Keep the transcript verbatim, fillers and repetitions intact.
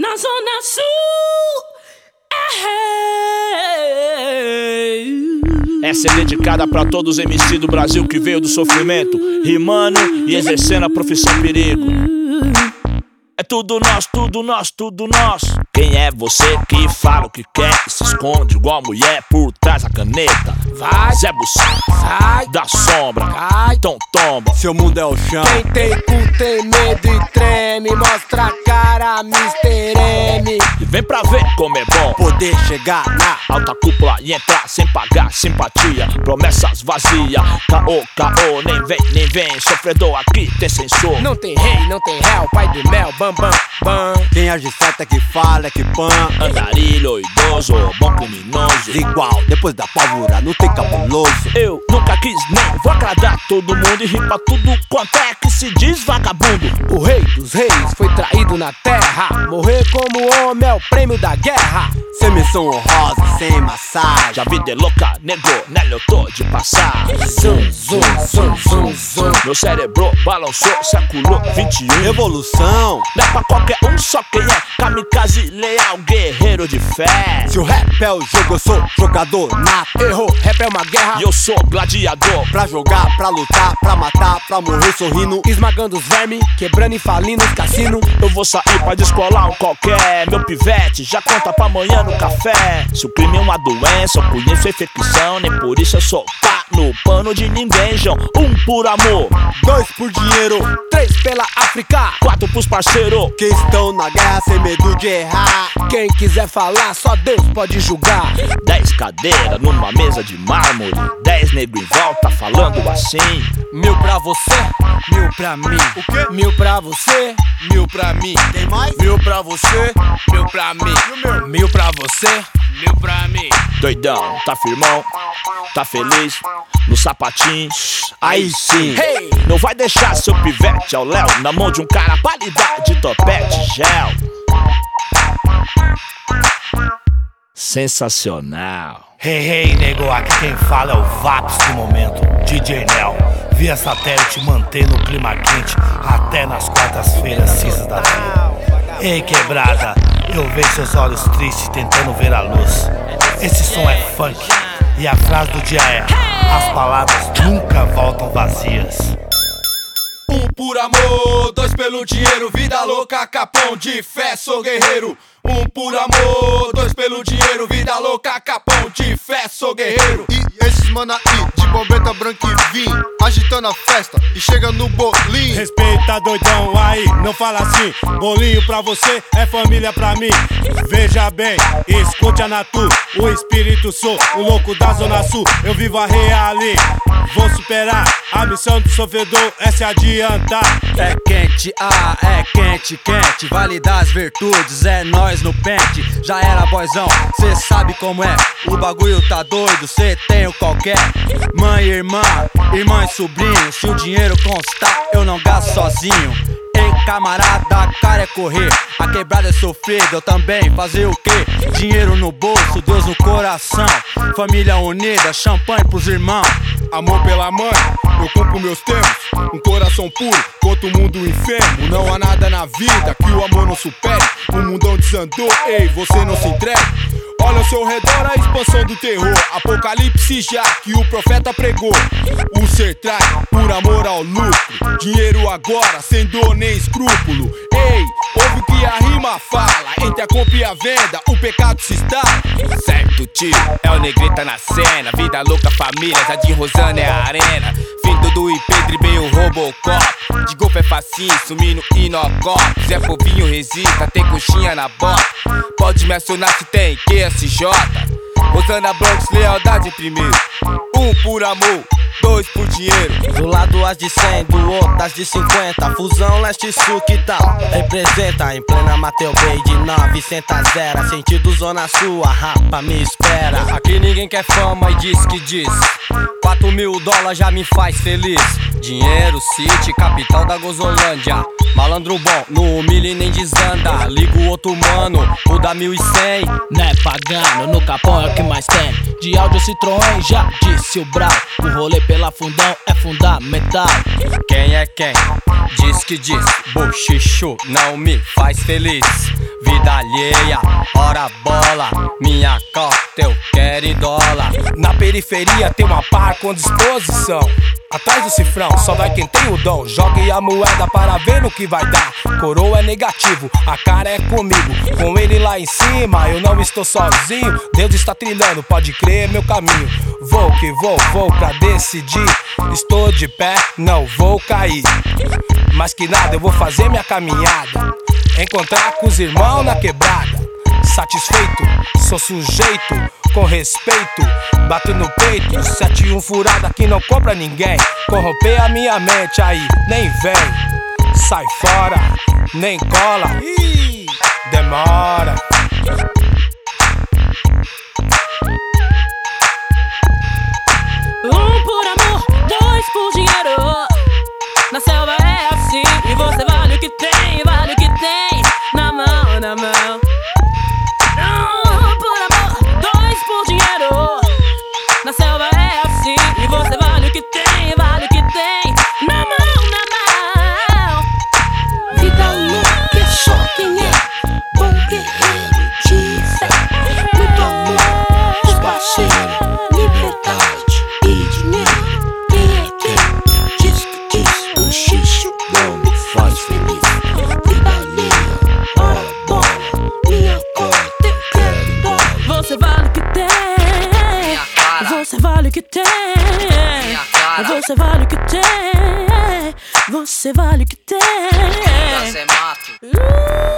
na Zona Sul. Essa é dedicada pra todos os M C do Brasil que veio do sofrimento, rimando e exercendo a profissão perigo. É tudo nós, tudo nós, tudo nós. Quem é você que fala o que quer e se esconde igual mulher por trás da caneta? Vai, Zé Bussai, sai, da sombra, cai, então tomba. Seu mundo é o chão. Quem tem cu tem medo e treme, mostra a cara, mister M. E vem pra ver como é bom Poder chegar na alta cúpula e entrar sem pagar simpatia. Promessas vazias, caô, caô, nem vem, nem vem. Sofredor aqui tem censor. Não tem rei, não tem réu, pai do mel, bam, bam, bam. Quem age certo é que fala, é que pan. Andarilho, idoso, bom criminoso. Igual, depois da pólvora, não tem cabuloso. Eu nunca quis nem vou agradar todo mundo e rir pra tudo quanto é que se diz vagabundo. O rei dos reis foi traído na terra. Morrer como homem é o prêmio da guerra. Sem menção honrosa, sem massagem. Já vida é louca, negou, nela eu tô de passar. Zum, zum, zum, zum, zum. Meu cérebro balançou, século vinte e um. Revolução. Não é pra qualquer um, só quem é kamikaze, leal, guerreiro de fé. Se o rap é o jogo, eu sou jogador nato. Errou, rap é uma guerra. E eu sou gladiador. Pra jogar, pra lutar, pra matar, pra morrer sorrindo. Esmagando os vermes, quebrando e falindo os cassinos. Eu vou sair pra descolar um qualquer. Meu pivete já conta pra amanhã no café. Se o crime é uma doença, eu conheço a infecção. Nem por isso eu sou pá no pano de ninguém, João. Um por amor, Dois por dinheiro, Três pela África, quatro pros parceiros. que estão na guerra sem medo de errar. quem quiser falar, só Deus pode julgar. Dez cadeiras numa mesa de mármore. Dez negros em volta falando assim. Mil pra você, mil pra mim. O quê? Mil pra você, mil pra mim. Tem mais? Mil pra você, mil pra mim. Mil pra você, mil pra mim. Doidão, tá firmão, tá feliz, no sapatinho, aí sim. Hey! Não vai deixar seu pivete ao léu na mão de um cara pra lhe dar de topete gel. Sensacional. Hey, hey, nego, aqui quem fala é o Vaps do momento, D J Nel. Via satélite mantendo o clima quente até nas quartas-feiras cinzas da vida. Ei, quebrada, eu vejo seus olhos tristes tentando ver a luz. Esse som é funk e a frase do dia é: as palavras nunca voltam vazias. Um por amor, dois pelo dinheiro, vida louca, capão de fé, sou guerreiro. Um por amor, dois pelo dinheiro, vida louca, capão de fé, sou guerreiro. E esses mana aí, de bombeta branca e vinho, agitando a festa e chega no bolinho. Respeita, doidão, aí, não fala assim. Bolinho pra você é família pra mim. Veja bem, escute a Natu, o espírito sou, o louco da Zona Sul. Eu vivo a reali, vou superar. A missão do sofredor é se adiantar. É quente, ah, é quente, quente. Vale das virtudes, é nós no pente. Já era boizão, cê sabe como é. O bagulho tá doido, cê tem o qualquer. Mãe e irmã, irmã e sobrinho. Se o dinheiro constar, eu não gasto sozinho. Ei, camarada, a cara é correr. A quebrada é sofrida, eu também fazer o quê? Dinheiro no bolso, Deus no coração. Família unida, champanhe pros irmãos. Amor pela mãe, eu cumpro meus termos. Um coração puro, contra o mundo enfermo. Não há nada na vida que o amor não supere. O mundão desandou, ei, você não se entregue. Olha ao seu redor a expansão do terror. Apocalipse já que o profeta pregou. O ser trai por amor ao lucro. Dinheiro agora, sem dor nem escrúpulo. Ei, ouve o que a rima fala. Entre a compra e a venda, o pecado se está. Certo, tio, é o Negrita na cena. Vida louca, família, Jardim Rosana é a arena. Fim do I P, driblei o Robocop. De golpe é facinho, sumindo inocop. Zé Povinho resista, tem coxinha na bota. Pode me acionar se tem Q S J. Rosana Bronx, lealdade primeiro. Um por amor, dois por dinheiro. Do lado as de cem, do outro as de cinquenta. Fusão leste-sul, que tal? Representa em plena Mateu Bay de novecentos a zero. Sentido Zona Sul, a rapa me espera. Aqui ninguém quer fama e diz que diz. Quatro mil dólares já me faz feliz. Dinheiro City, capital da Gozolândia. Malandro bom, não humilha e nem desanda. Liga o outro mano, o da mil e cem. Né pagano, no Capão é o que mais tem. De áudio Citroën, já disse o Brau. O rolê pela Fundão é fundamental. Quem é quem? Diz que diz, bochicho não me faz feliz. Vida alheia, ora bola, minha cota eu quero em dólar. Na periferia tem uma par com disposição. Atrás do cifrão, só vai quem tem o dom. Jogue a moeda para ver no que vai dar. Coroa é negativo, a cara é comigo. Com ele lá em cima, eu não estou sozinho. Deus está trilhando, pode crer, meu caminho. Vou que vou, vou pra decidir. Estou de pé, não vou cair. Mas que nada, eu vou fazer minha caminhada. Encontrar com os irmãos na quebrada. Satisfeito, sou sujeito, com respeito, bato no peito. Sete e um furada que não compra ninguém. Corromper a minha mente, aí nem vem. Sai fora, nem cola, ih, demora. Um por amor, dois por dinheiro. Na selva é assim, e você vale o que tem, vale o que tem. Na mão, na mão. Um por amor, dois por dinheiro. Na selva é assim, e você vale o que tem, vale o que tem. Na mão, na mão. Vida louca é só quem é bom guerreiro de fé. Muito amor, os parceiros, liberdade e dinheiro. Quem é quem? Diz que diz, bochicho não me faz feliz. Vida alheia, ora bola, minha cota eu quero dólar. Você vale o que tem. Você vale o que tem. Você vale o que tem. Você vale o que tem. Você mata.